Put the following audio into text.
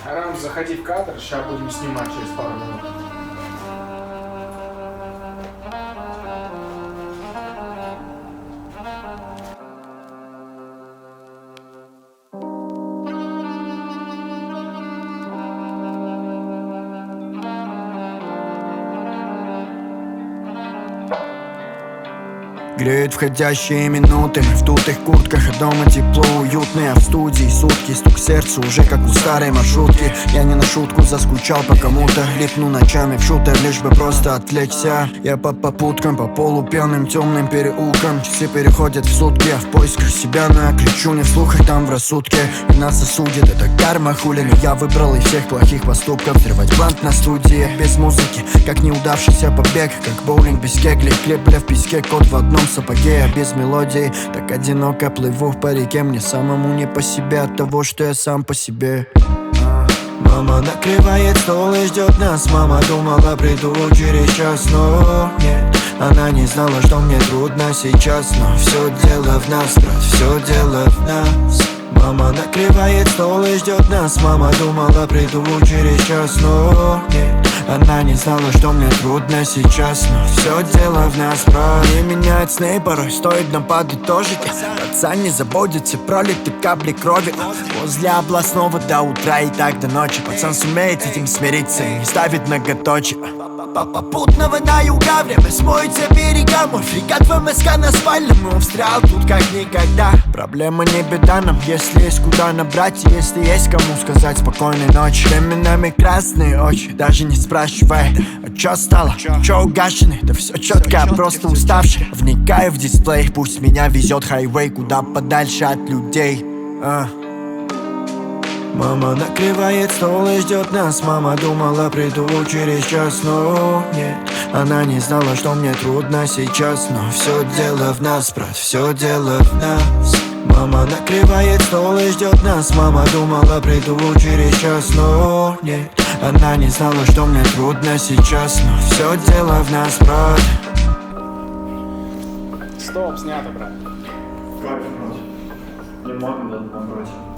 Рам, заходи в кадр, сейчас будем снимать через пару минут. Греют входящие минуты, мы в дутых куртках, а дома тепло, уютно, а в студии сутки, стук сердца уже как у старой маршрутки. Я не на шутку заскучал по кому-то, липну ночами в шутер, лишь бы просто отвлечься. Я по попуткам, по полупьяным темным переулкам, часы переходят в сутки, я в поисках себя, но я кричу не вслух, а там в рассудке. И нас осудит, это карма, хули, но я выбрал из всех плохих поступков взрывать блант на студии, без музыки, как неудавшийся побег, как боулинг без кегли, клепля в песке, кот в одном сапоге, а без мелодии. Так одиноко плыву по реке, мне самому не по себе от того, что я сам по себе. Мама накрывает стол и ждет нас. Мама думала, приду через час, но нет. Она не знала, что мне трудно сейчас, но все дело в нас, брат, все дело в нас. Мама накрывает стол и ждет нас. Мама думала, приду через час, но нет. Она не знала, что мне трудно сейчас, но все дело в нас, брат. Не меняет сны, порой стоит нам подытожить. Пацан не заботится, пролиты капли крови возле областного до утра и так до ночи. Пацан сумеет с этим смириться и не ставит многоточие. Попутного на юга время смоется берега. Мой фрегат в МСК на спальном встрял тут как никогда. Проблема не беда нам, если есть куда набрать, и если есть кому сказать спокойной ночи. Временами красные очи, даже не спрашивай, а чё стало, чё угашены? Да все четко, просто уставший. Вникаю в дисплей, пусть меня везет хайвей куда подальше от людей. Мама накрывает стол и ждет нас. Мама думала, приду через час, но нет. Она не знала, что мне трудно сейчас, но все дело в нас, брат, все дело в нас. Мама накрывает стол и ждет нас. Мама думала, приду через час, но нет. Она не знала, что мне трудно сейчас, но все дело в нас, брат. Стоп, снято, брат. Как, брат? Не могу, да, напротив.